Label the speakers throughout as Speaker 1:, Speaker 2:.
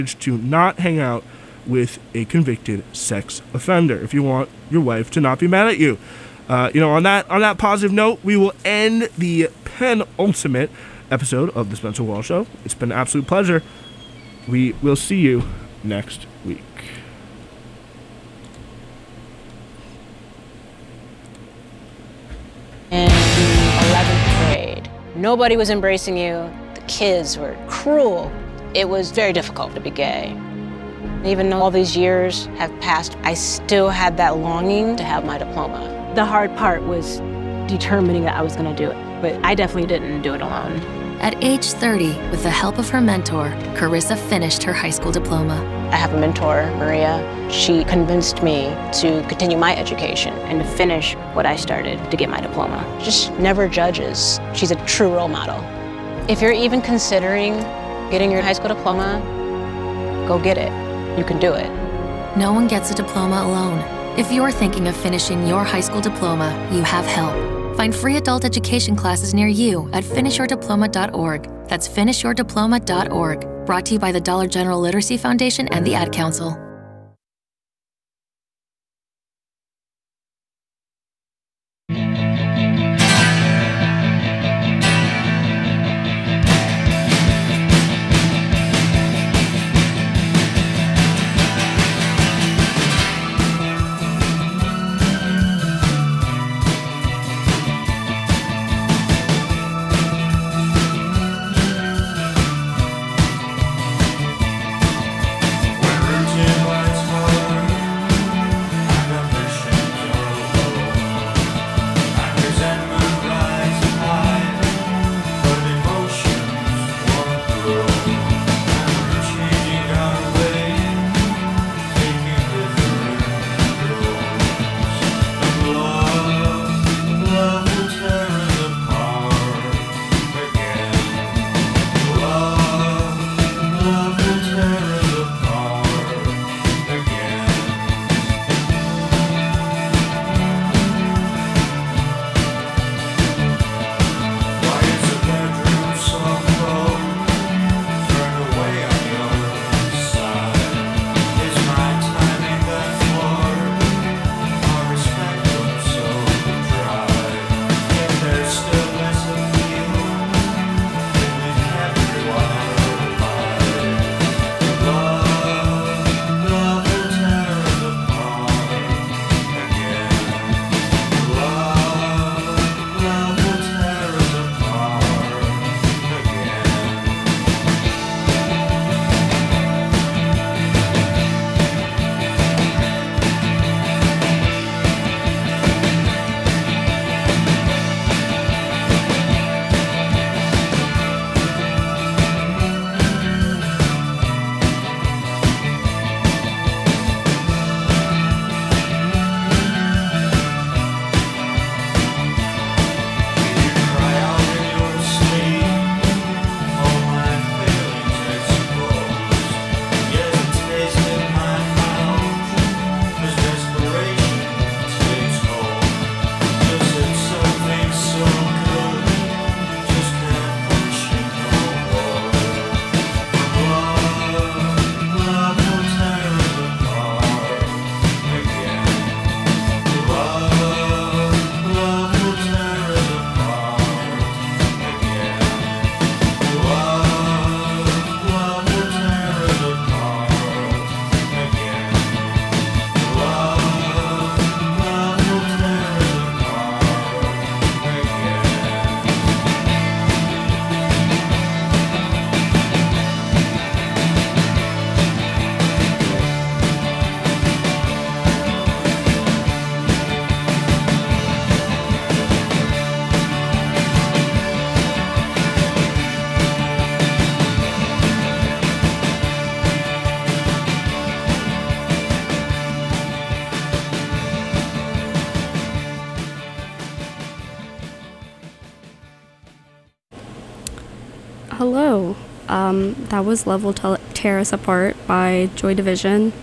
Speaker 1: to not hang out with a convicted sex offender if you want your wife to not be mad at you. On that positive note, we will end the penultimate episode of the Spencer Wall Show. It's been an absolute pleasure. We will see you next week.
Speaker 2: In 11th grade, nobody was embracing you. The kids were cruel. It was very difficult to be gay. Even though all these years have passed, I still had that longing to have my diploma. The hard part was determining that I was going to do it, but I definitely didn't do it alone.
Speaker 3: At age 30, with the help of her mentor, Carissa finished her high school diploma.
Speaker 2: I have a mentor, Maria. She convinced me to continue my education and to finish what I started to get my diploma. Just never judges. She's a true role model. If you're even considering getting your high school diploma, go get it. You can do it.
Speaker 3: No one gets a diploma alone. If you're thinking of finishing your high school diploma, you have help. Find free adult education classes near you at finishyourdiploma.org. That's finishyourdiploma.org. Brought to you by the Dollar General Literacy Foundation and the Ad Council.
Speaker 4: Hello. That was Love Will Tear Us Apart by Joy Division.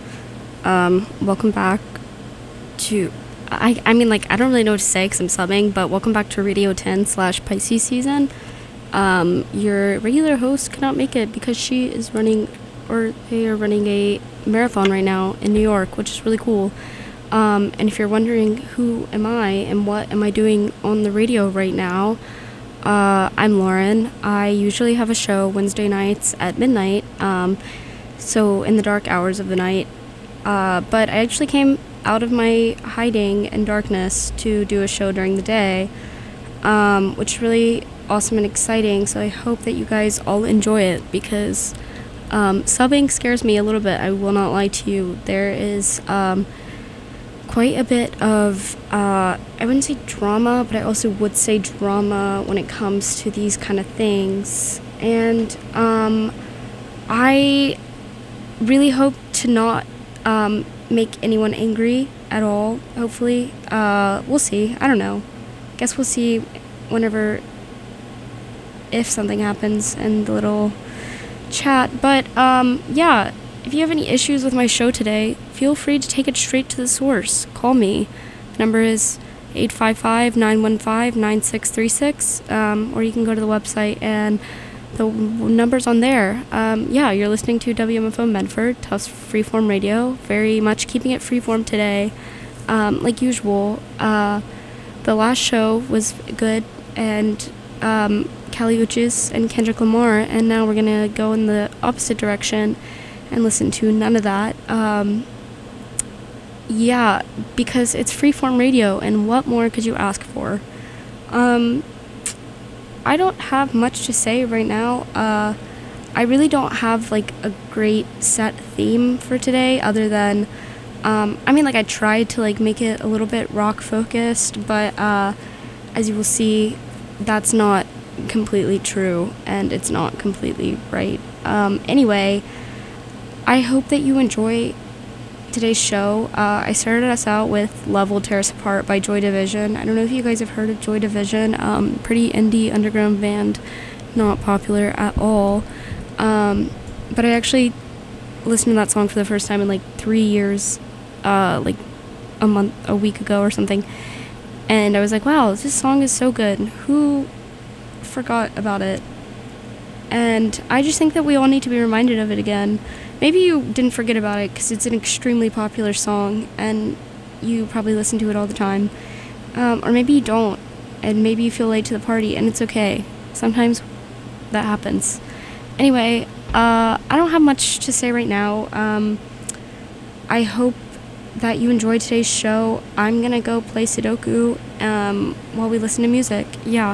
Speaker 4: Welcome back to... I don't really know what to say because I'm subbing, but welcome back to Radio 10/Pisces season. Your regular host could not make it because she is running or they are running a marathon right now in New York, which is really cool. And if you're wondering who am I and what am I doing on the radio right now, I'm Lauren. I usually have a show Wednesday nights at midnight, so in the dark hours of the night. But I actually came out of my hiding and darkness to do a show during the day, which is really awesome and exciting. So I hope that you guys all enjoy it, because subbing scares me a little bit. I will not lie to you. There is quite a bit of, I wouldn't say drama, but I also would say drama when it comes to these kind of things. And I really hope to not make anyone angry at all, hopefully. We'll see. I don't know. Guess we'll see whenever, if something happens in the little chat. But yeah, if you have any issues with my show today, feel free to take it straight to the source. Call me. The number is 855-915-9636, or you can go to the website and the number's on there. Yeah, you're listening to WMFO Medford, Tufts Freeform Radio. Very much keeping it freeform today. Like usual, the last show was good, and Kali Uchis and Kendrick Lamar, and now we're gonna go in the opposite direction and listen to none of that. Yeah, because it's freeform radio, and what more could you ask for? I don't have much to say right now. I really don't have like a great set theme for today, other than I mean, like, I tried to like make it a little bit rock focused, but as you will see, that's not completely true, and it's not completely right. Anyway, I hope that you enjoy today's show. I started us out with Love Will Tear Us Apart by Joy Division. I don't know if you guys have heard of Joy Division. Pretty indie underground band, not popular at all. But I actually listened to that song for the first time in like 3 years, like a week ago or something. And I was like, wow, this song is so good. Who forgot about it? And I just think that we all need to be reminded of it again. Maybe you didn't forget about it because it's an extremely popular song and you probably listen to it all the time. Or maybe you don't, and maybe you feel late to the party, and it's okay. Sometimes that happens. Anyway, I don't have much to say right now. I hope that you enjoyed today's show. I'm gonna go play Sudoku while we listen to music. Yeah.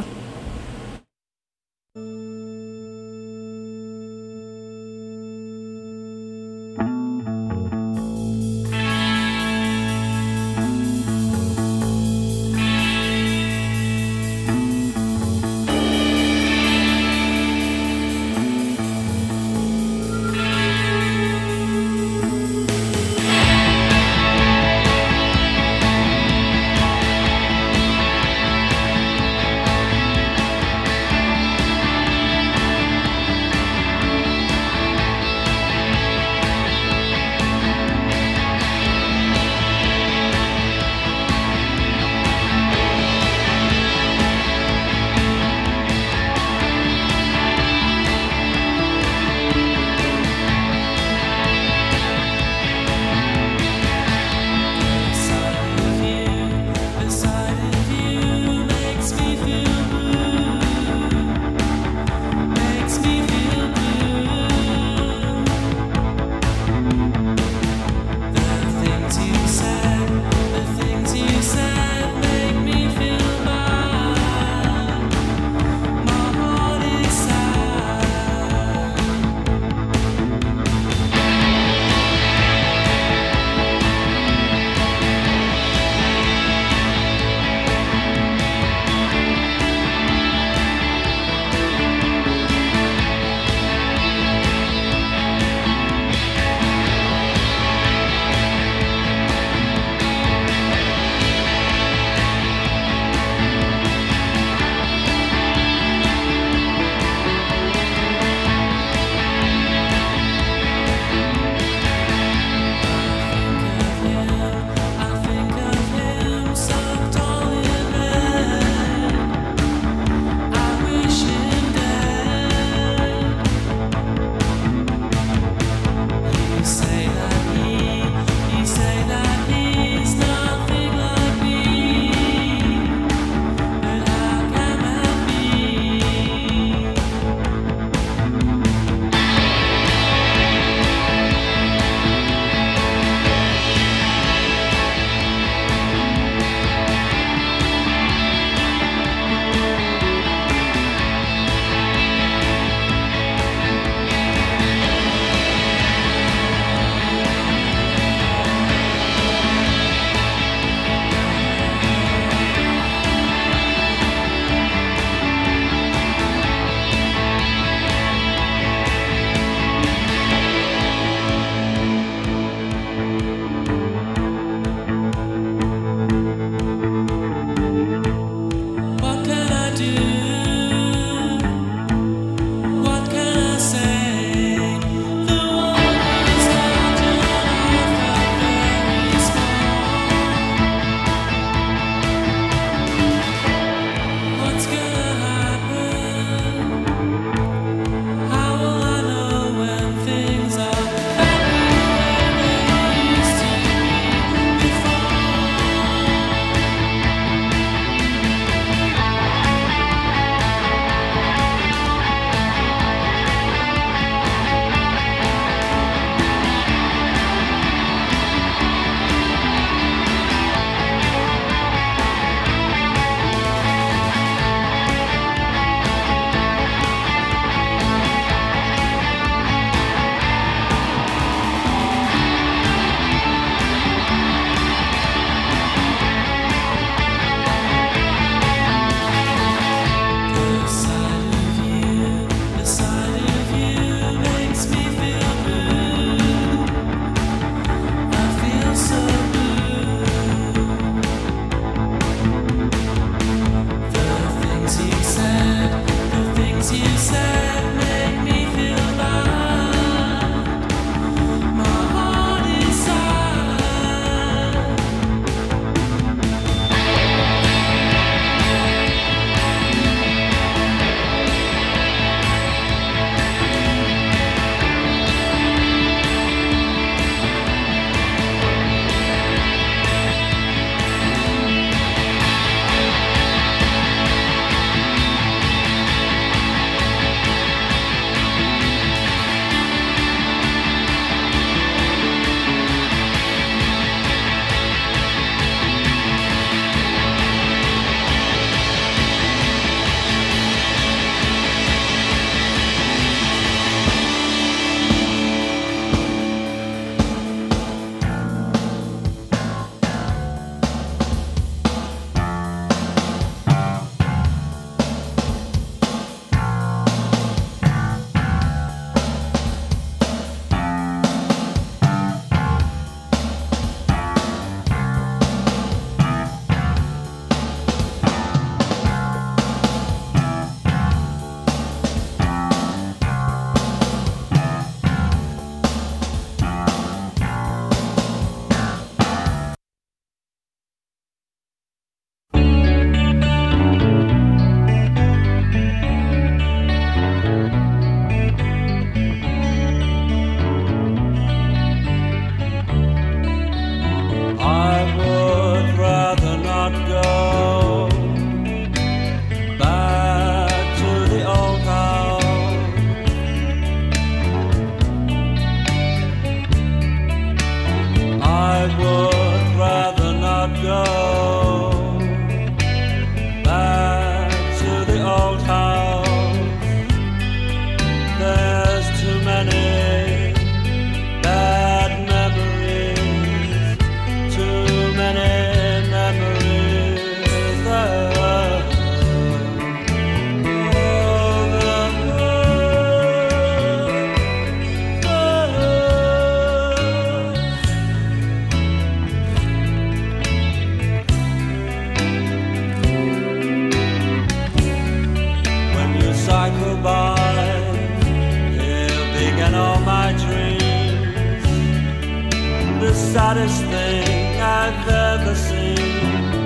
Speaker 5: saddest thing I've ever seen.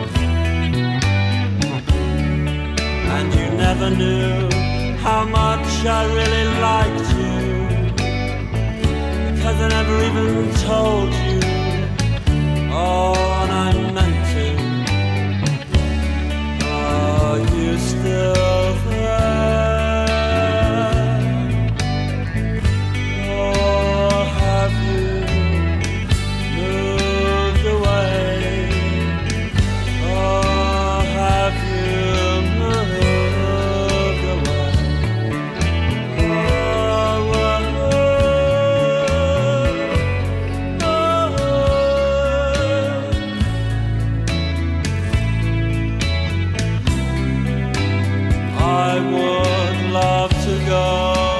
Speaker 5: And you never knew how much I really liked you, because I never even told you. Oh, and I meant to. Are you still there? Or have you moved away? Or have you moved away? I would love to go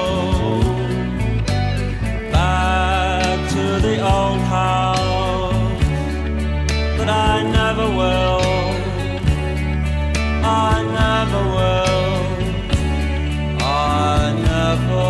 Speaker 5: back to the old house, but I never will. I never will. I never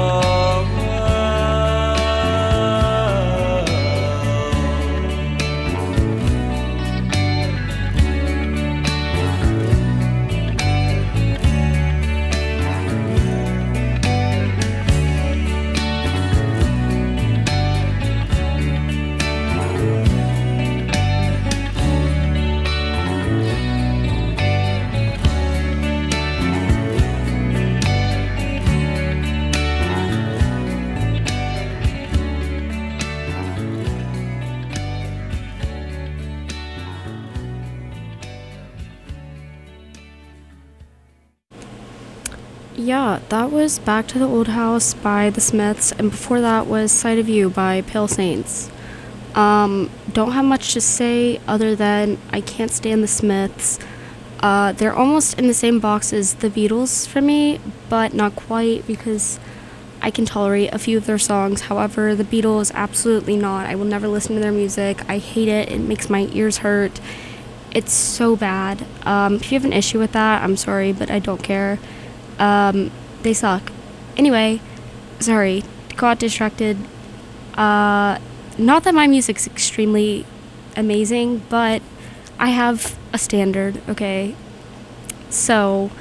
Speaker 4: Yeah, that was Back to the Old House by The Smiths, and before that was Sight of You by Pale Saints. Don't have much to say other than I can't stand The Smiths. They're almost in the same box as The Beatles for me, but not quite, because I can tolerate a few of their songs. However, The Beatles, absolutely not. I will never listen to their music. I hate it. It makes my ears hurt. It's so bad. If you have an issue with that, I'm sorry, but I don't care. They suck. Anyway, sorry, got distracted. Not that my music's extremely amazing, but I have a standard, okay? So,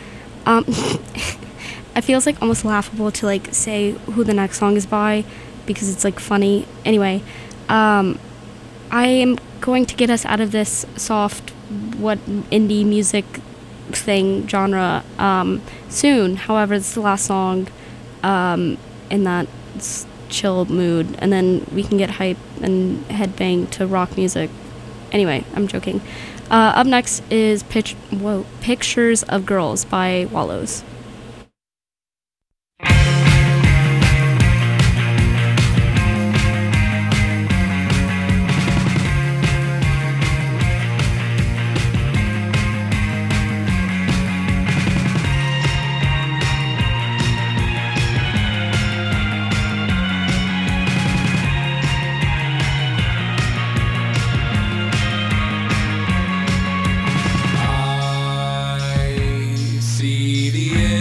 Speaker 4: it feels like almost laughable to like say who the next song is by, because it's like funny. Anyway, I am going to get us out of this soft, indie music thing genre soon. However, it's the last song in that chill mood, and then we can get hype and headbang to rock music. Anyway, I'm joking. Up next is Pictures of Girls by Wallows.
Speaker 6: See the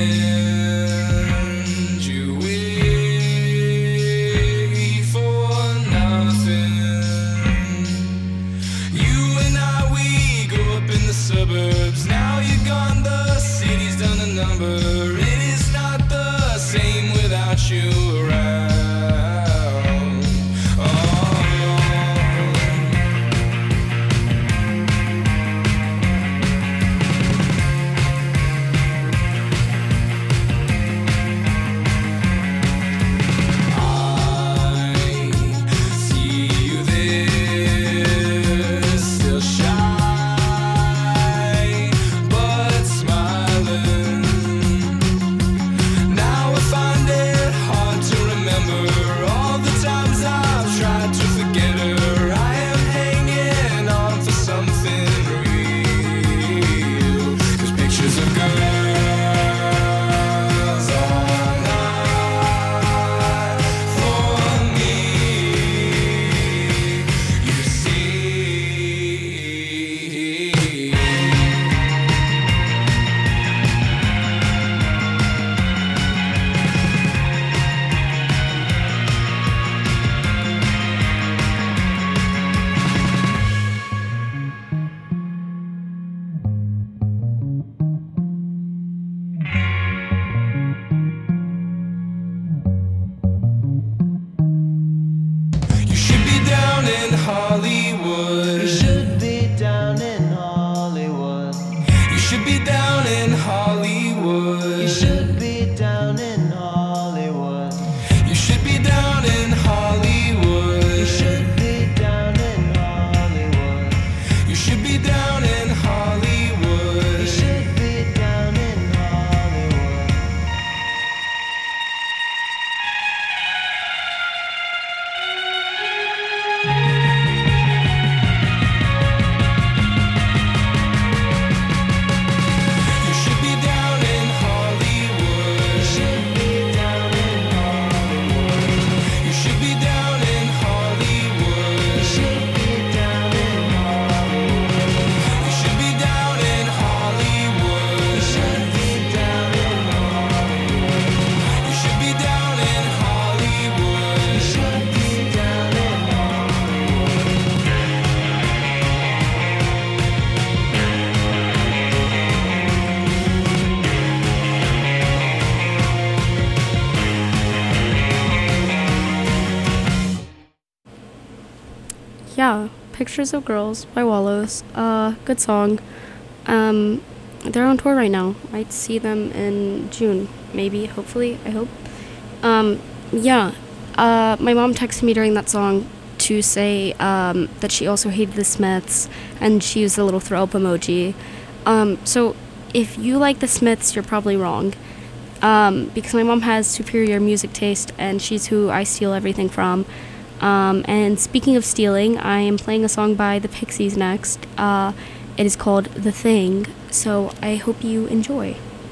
Speaker 4: Yeah, Pictures of Girls by Wallows. Good song. They're on tour right now. Might see them in June, maybe, hopefully, I hope. Yeah, my mom texted me during that song to say that she also hated the Smiths, and she used a little throw up emoji. So if you like the Smiths, you're probably wrong. Because my mom has superior music taste, and she's who I steal everything from. And speaking of stealing, I am playing a song by the Pixies next. It is called The Thing, so I hope you enjoy.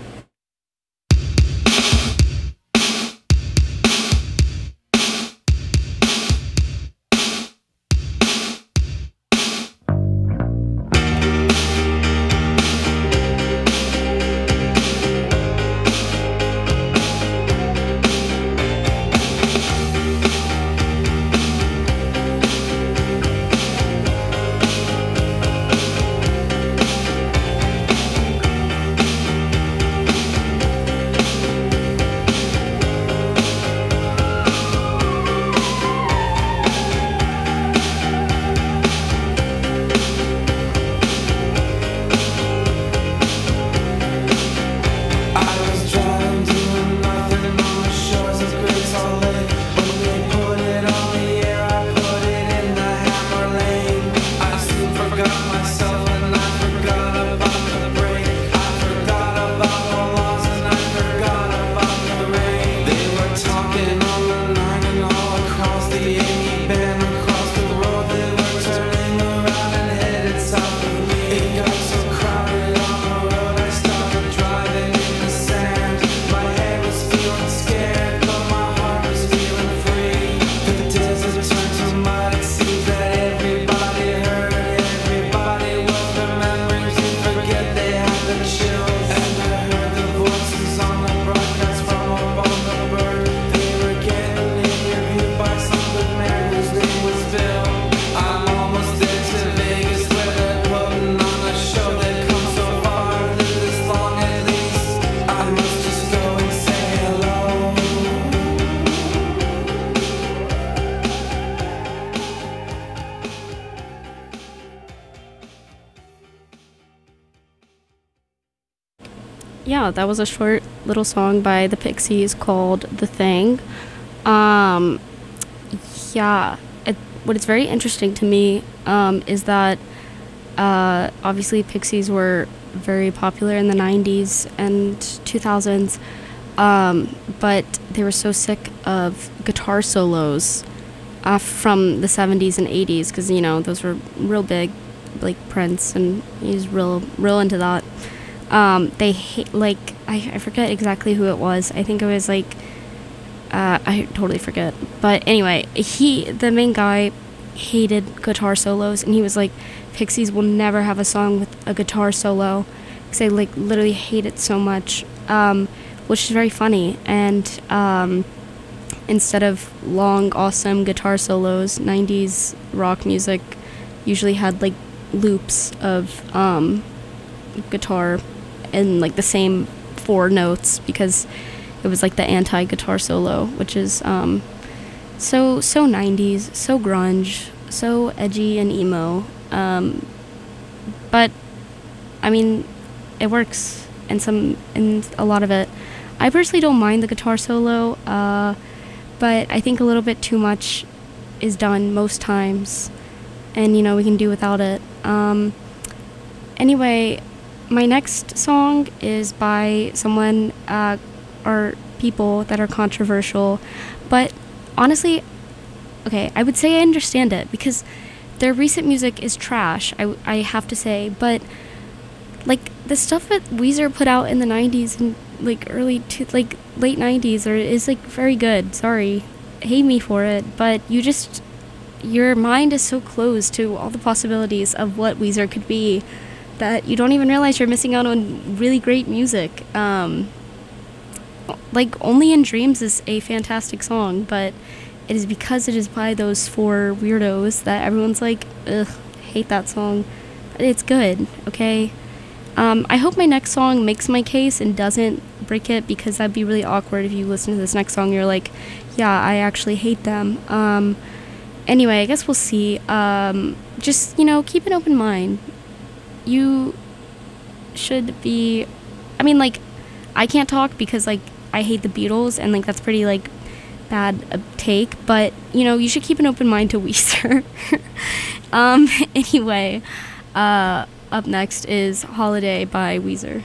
Speaker 4: Yeah, that was a short little song by the Pixies called The Thing. Yeah, what is very interesting to me is that obviously Pixies were very popular in the 90s and 2000s, but they were so sick of guitar solos from the 70s and 80s, because, you know, those were real big, like Prince, and he's real into that. They hate, like, I forget exactly who it was. I think it was like, I totally forget. But anyway, the main guy, hated guitar solos, and he was like, Pixies will never have a song with a guitar solo, because I like literally hate it so much, which is very funny. And instead of long, awesome guitar solos, 90s rock music usually had like loops of guitar and like the same 4 notes, because it was like the anti-guitar solo, which is so 90s, so grunge, so edgy and emo. But I mean, it works in a lot of it. I personally don't mind the guitar solo, but I think a little bit too much is done most times, and you know, we can do without it. Anyway, my next song is by someone or people that are controversial, but honestly, okay, I would say I understand it, because their recent music is trash, I have to say, but, like, the stuff that Weezer put out in the 90s and, like, late 90s is, like, very good. Sorry. Hate me for it, but your mind is so closed to all the possibilities of what Weezer could be that you don't even realize you're missing out on really great music. Like, Only in Dreams is a fantastic song, but it is because it is by those 4 weirdos that everyone's like, ugh, hate that song. But it's good, okay? I hope my next song makes my case and doesn't break it, because that'd be really awkward if you listen to this next song and you're like, yeah, I actually hate them. Anyway, I guess we'll see. Just, keep an open mind. You should be... I mean, like, I can't talk because, like, I hate the Beatles, and, like, that's pretty, like, bad a take, but, you should keep an open mind to Weezer. Anyway, up next is Holiday by Weezer.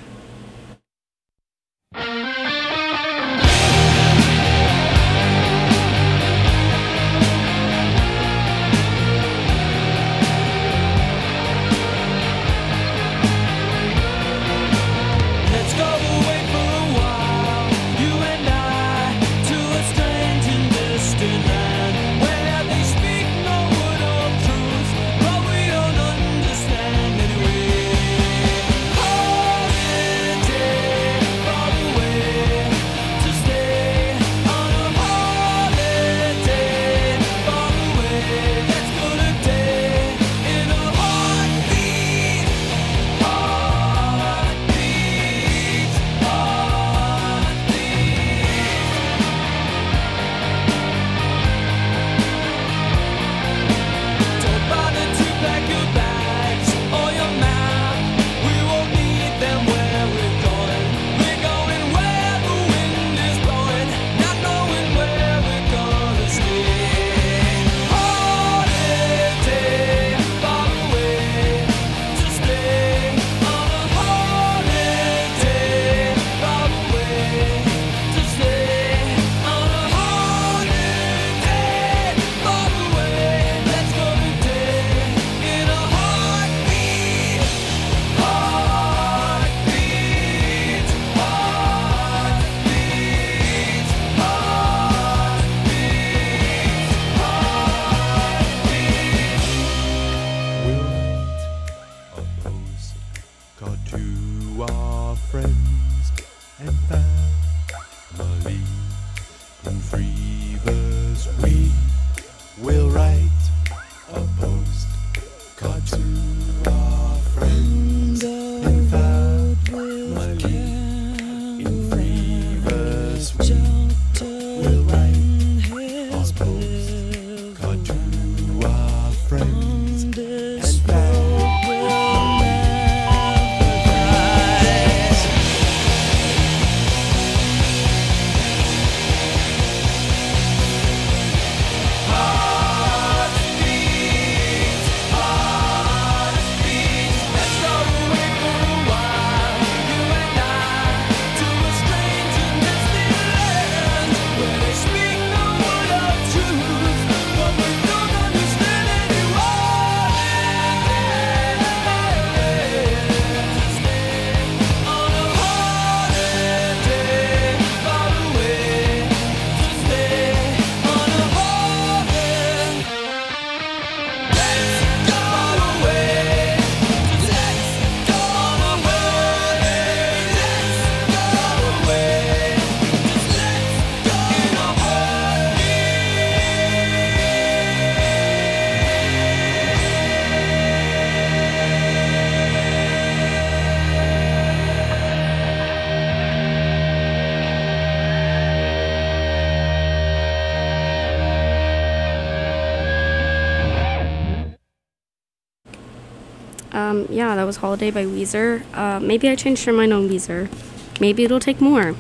Speaker 4: Yeah, that was Holiday by Weezer. Maybe I changed my mind on Weezer. Maybe it'll take more.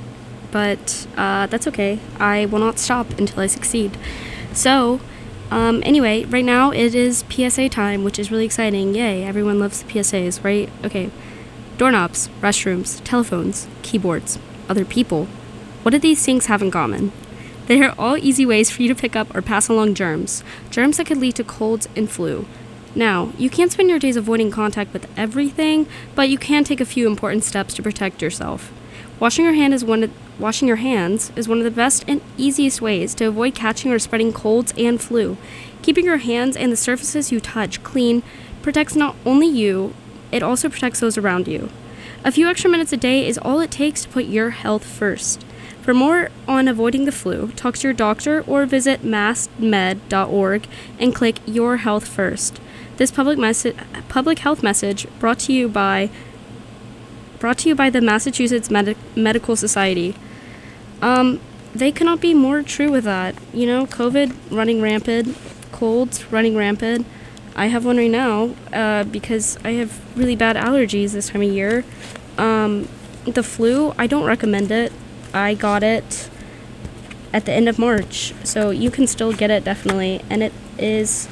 Speaker 4: But that's okay. I will not stop until I succeed. So, anyway, right now it is PSA time, which is really exciting. Yay, everyone loves the PSAs, right? Okay. Doorknobs, restrooms, telephones, keyboards, other people. What do these things have in common? They are all easy ways for you to pick up or pass along germs that could lead to colds and flu. Now, you can't spend your days avoiding contact with everything, but you can take a few important steps to protect yourself. Washing your hands is one of the best and easiest ways to avoid catching or spreading colds and flu. Keeping your hands and the surfaces you touch clean protects not only you, it also protects those around you. A few extra minutes a day is all it takes to put your health first. For more on avoiding the flu, talk to your doctor or visit massmed.org and click Your Health First. This public health message brought to you by the Massachusetts Medical Society. They could not be more true with that. You know, COVID running rampant, colds running rampant. I have one right now because I have really bad allergies this time of year. The flu, I don't recommend it. I got it at the end of March, so you can still get it definitely, and it is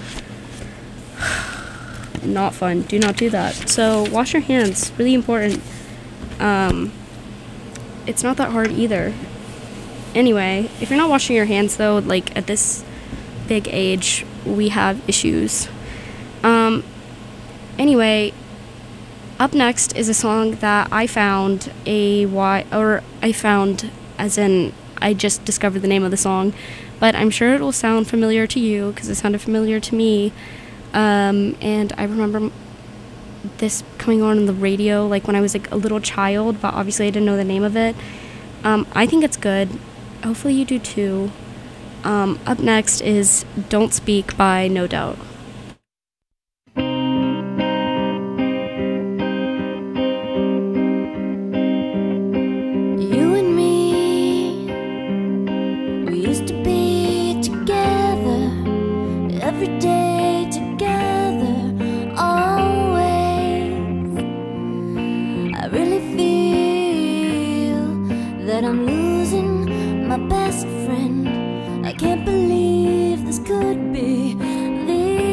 Speaker 4: not fun. Do not do that. So wash your hands, really important. It's not that hard either. Anyway, if you're not washing your hands though, like at this big age, we have issues. Anyway, up next is a song that I found I just discovered the name of the song, but I'm sure it will sound familiar to you because it sounded familiar to me. And I remember this coming on the radio like when I was like a little child, but obviously I didn't know the name of it. I think it's good. Hopefully you do too. Up next is Don't Speak by No Doubt.
Speaker 6: You and me, we used to be together every day together, always. I really feel that I'm losing my best friend. I can't believe this could be the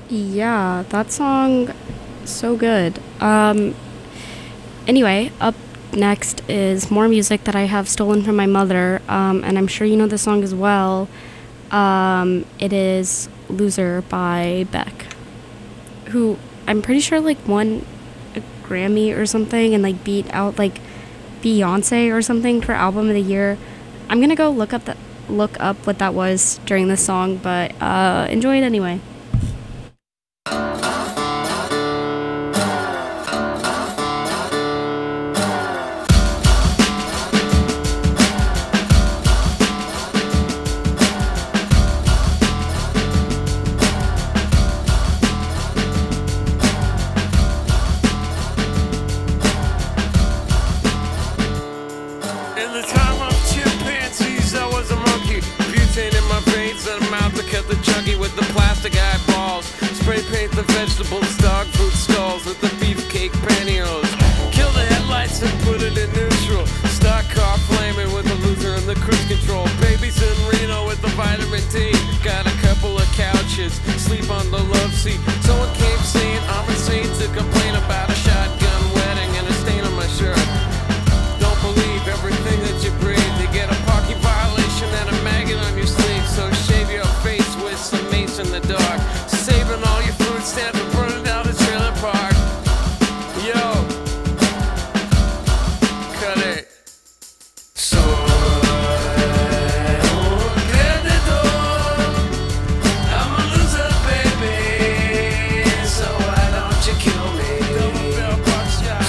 Speaker 4: Yeah, that song, so good. Anyway, up next is more music that I have stolen from my mother, and I'm sure you know this song as well. It is Loser by Beck, who I'm pretty sure like won a Grammy or something and like beat out like Beyonce or something for album of the year. I'm gonna go look up what that was during this song, but enjoy it anyway.
Speaker 7: In the time of chimpanzees, I was a monkey. Butane in my veins and a mouth to cut the chunky with the plastic eyeballs. Spray paint the vegetables, dog food skulls with the beefcake pantyhose. Kill the headlights and put it in neutral. Stock car flaming with the loser and the cruise control. Babies in Reno with the vitamin D. Got a couple of couches, sleep on the love seat. Someone came saying I'm insane to complain about a shotgun wedding and a stain on my shirt. Don't believe everything that you breathe. You get a parking violation and a maggot on your sleeve. So shave your face with some mace in the dark. Saving all your food stamps and burning down the trailer park. Yo, cut it. Soy un perdedor. I'm a loser, baby. So why don't you kill me? Double barrel buckshot.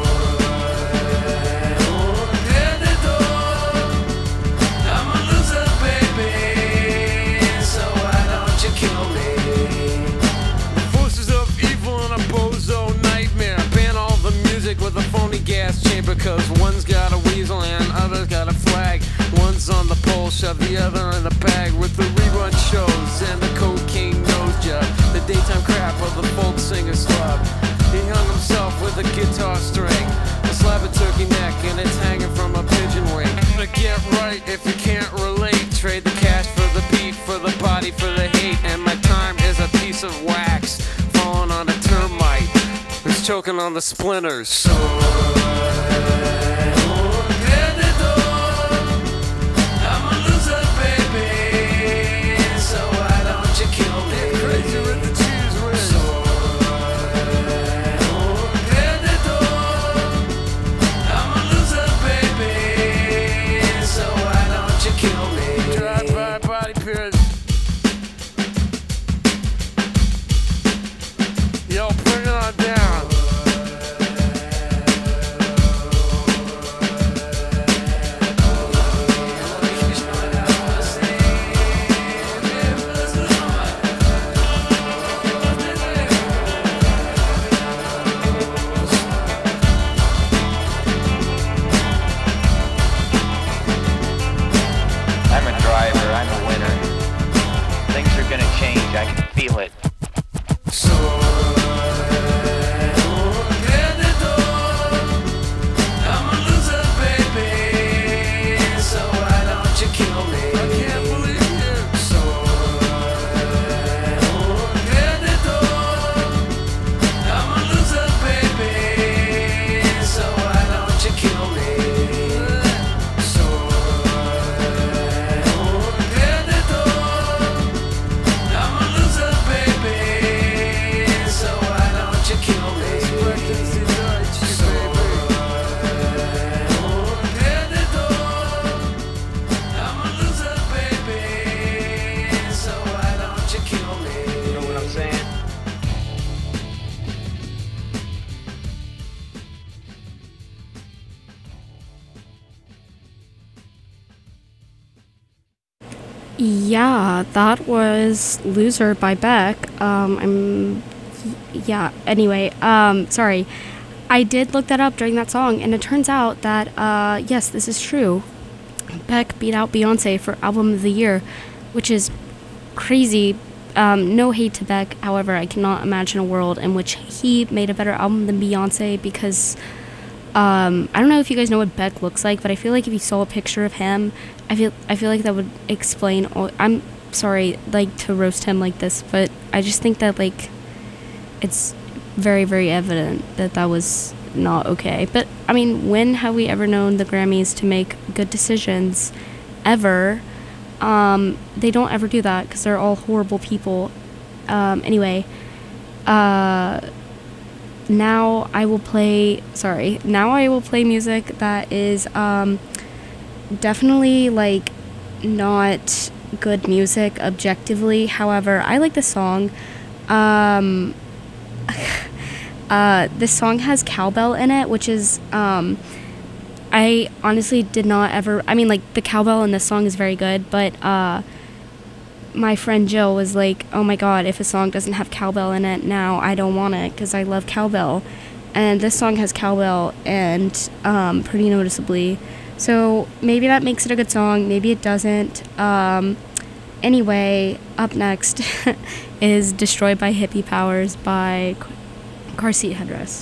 Speaker 7: I'm a loser, baby. So why don't you kill me? The forces of evil in a bozo nightmare. Ban all the music with a phony gas chamber. Cause one's got a weasel and other's got a flag. One's on the pole, shove the other in the bag. With the rerun shows and the cocaine nose job. The daytime crap of the folk singer slub. He hung himself with a guitar string. A slab of turkey neck and it's hanging from a pigeon wing. But get right if you can't relate. Trade the cash for the beat, for the body, for the hate. And my time is a piece of wax falling on a termite who's choking on the splinters. So I'm a loser, baby. So why don't you kill me? Get crazy with the cheese whiz. I'm a loser, baby. So why don't you kill me? Drive-by body pierce. Yo, bring it on down.
Speaker 8: I'm a driver, I'm a winner. Things are gonna change, I can feel it.
Speaker 7: I'm a loser, baby. So why don't you kill me? I can't believe you. I'm a loser, baby. So why don't you kill me? I'm a loser, baby. So why don't you kill me? I'm a loser, baby. So why don't you kill me?
Speaker 8: You know what I'm saying?
Speaker 4: Yeah, that was Loser by Beck. Anyway, sorry. I did look that up during that song, and it turns out that, yes, this is true. Beck beat out Beyonce for Album of the Year, which is crazy. No hate to Beck, however, I cannot imagine a world in which he made a better album than Beyonce because I don't know if you guys know what Beck looks like, but I feel like if you saw a picture of him, I feel like that would explain all. sorry, like, to roast him like this, but I just think that, like, it's very, very evident that that was not okay. But, I mean, when have we ever known the Grammys to make good decisions? Ever. They don't ever do that because they're all horrible people. Anyway, now I will play music that is, definitely, like, not good music objectively. However, I like the song. This song has cowbell in it, which is, I honestly did not ever, I mean, like, the cowbell in this song is very good, but, my friend Jill was like, oh my god, if a song doesn't have cowbell in it now, I don't want it, because I love cowbell. And this song has cowbell, and, pretty noticeably. So, maybe that makes it a good song, maybe it doesn't. Anyway, up next is Destroyed by Hippie Powers by Car Seat Headrest.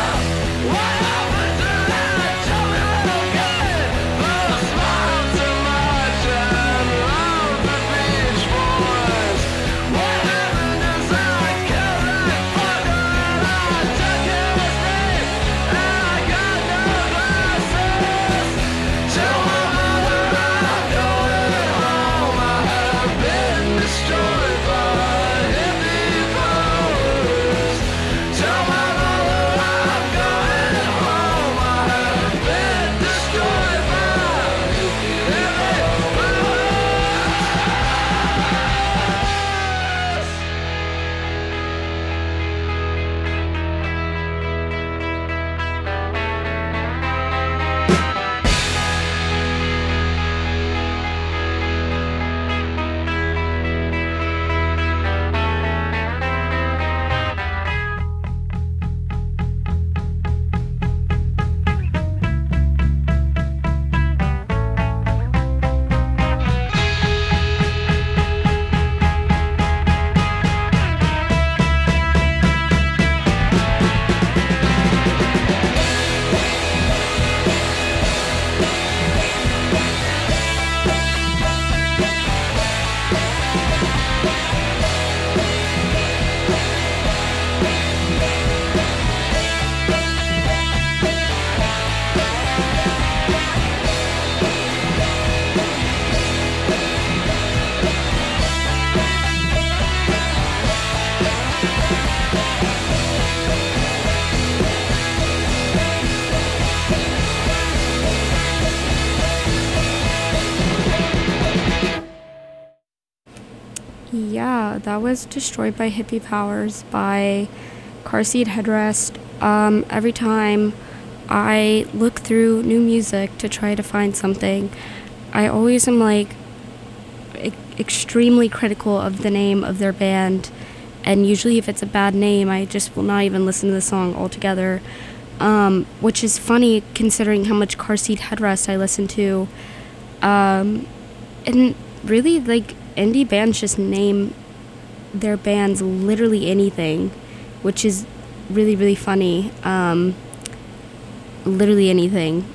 Speaker 9: What happened to that? Tell me that again.
Speaker 4: that was Destroyed by Hippie Powers by Car Seat Headrest. Every time I look through new music to try to find something, I always am like extremely critical of the name of their band, and usually if it's a bad name, I just will not even listen to the song altogether, which is funny considering how much Car Seat Headrest I listen to. And really, like, indie bands just name their bands literally anything, which is really, really funny. Literally anything.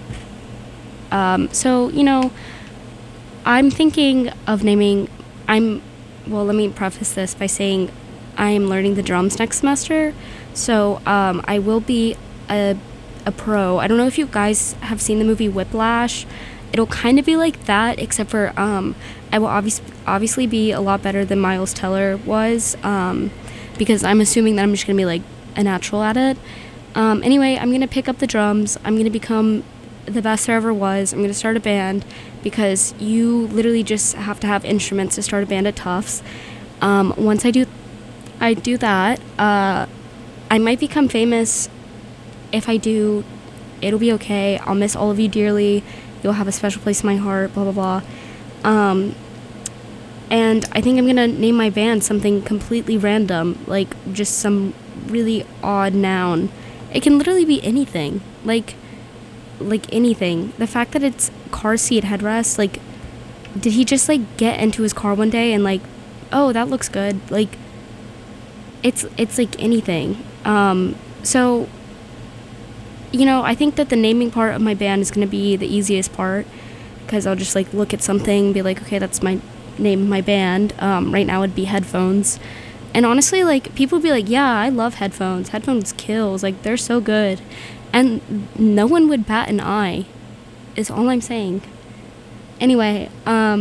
Speaker 4: So, you know, I'm thinking of naming, well, let me preface this by saying I am learning the drums next semester, so I will be a pro. I don't know if you guys have seen the movie Whiplash. It'll kind of be like that, except for I will obviously be a lot better than Miles Teller was, because I'm assuming that I'm just going to be like a natural at it. Anyway, I'm going to pick up the drums. I'm going to become the best there ever was. I'm going to start a band, because you literally just have to have instruments to start a band at Tufts. Once I do that, I might become famous. If I do, it'll be okay. I'll miss all of you dearly. You'll have a special place in my heart, blah, blah, blah. And I think I'm going to name my band something completely random, like just some really odd noun. It can literally be anything, like anything. The fact that it's Car Seat Headrest, like, did he just, like, get into his car one day and, like, oh, that looks good? Like, it's like anything. So, you know, I think that the naming part of my band is going to be the easiest part, because I'll just, like, look at something and be like, okay, that's my name of my band. Right now it'd be Headphones. And honestly, like, people would be like, yeah, I love Headphones. Headphones kills. Like, they're so good. And no one would bat an eye, is all I'm saying. Anyway,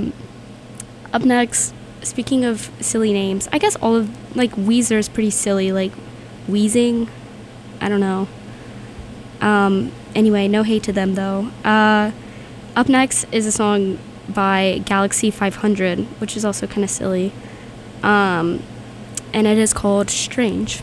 Speaker 4: up next, speaking of silly names, I guess all of, like, Weezer is pretty silly. Like, Wheezing, I don't know. Anyway, no hate to them, though. Up next is a song by Galaxy 500, which is also kind of silly. And it is called Strange.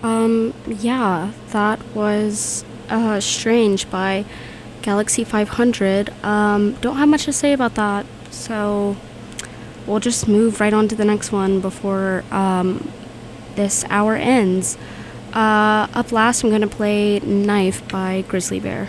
Speaker 4: Yeah, that was Strange by Galaxy 500. Don't have much to say about that, so we'll just move right on to the next one before this hour ends. Up last, I'm going to play Knife by Grizzly Bear.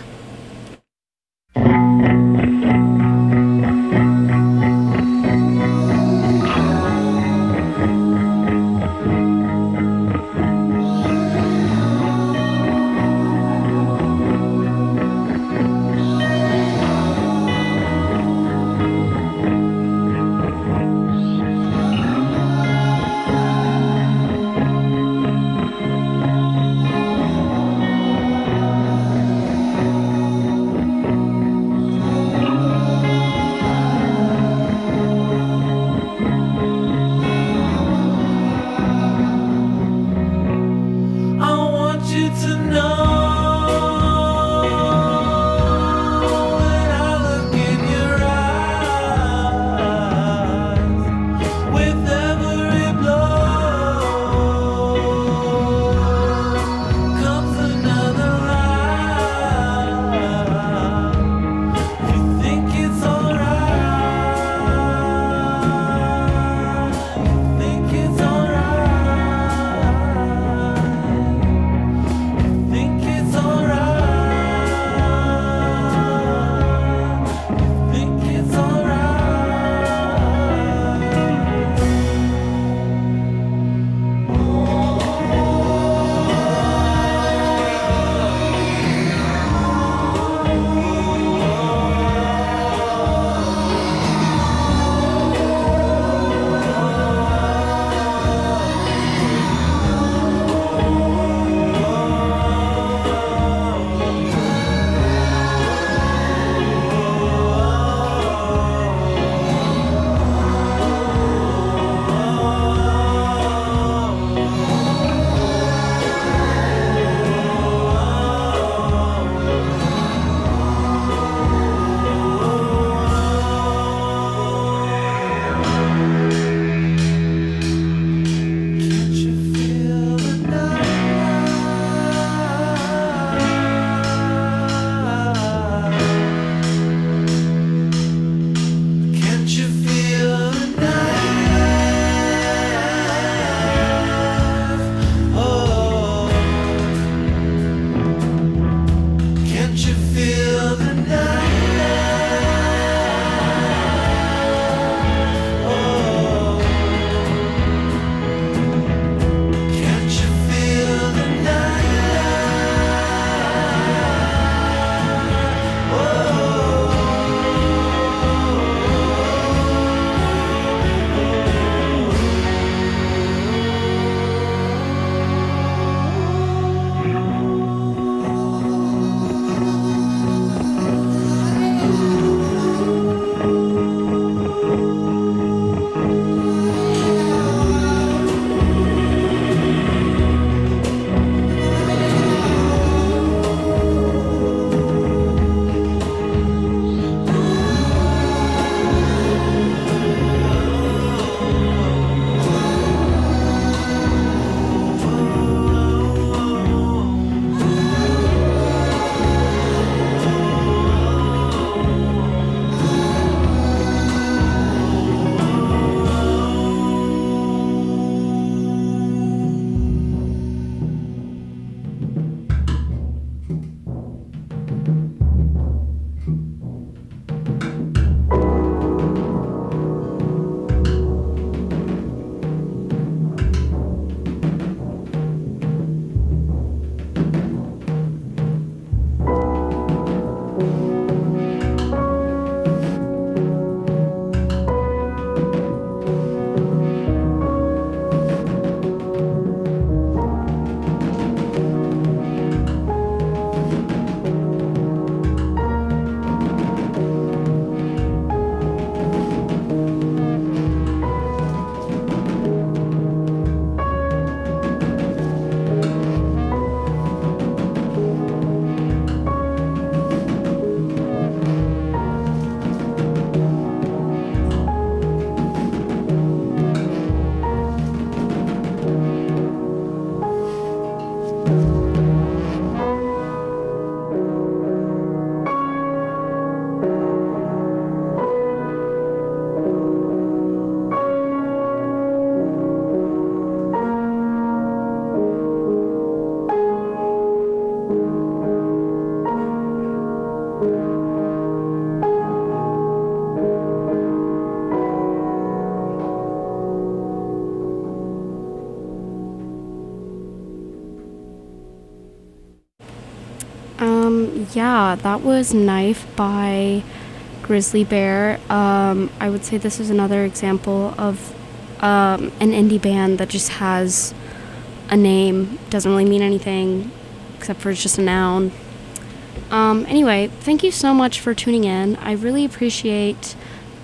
Speaker 4: Yeah, that was Knife by Grizzly Bear. I would say this is another example of an indie band that just has a name, doesn't really mean anything except for it's just a noun. Anyway, thank you so much for tuning in. I really appreciate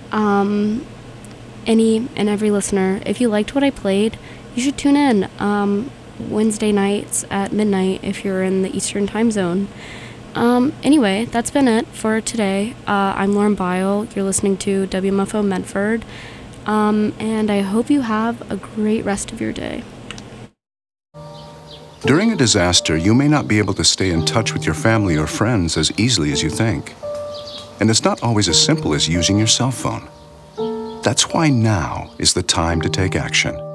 Speaker 4: any and every listener. If you liked what I played, you should tune in Wednesday nights at midnight if you're in the Eastern time zone. Anyway, that's been it for today. I'm Lauren Bile. You're listening to WMFO Medford. And I hope you have a great rest of your day.
Speaker 9: During a disaster, you may not be able to stay in touch with your family or friends as easily as you think. And it's not always as simple as using your cell phone. That's why now is the time to take action.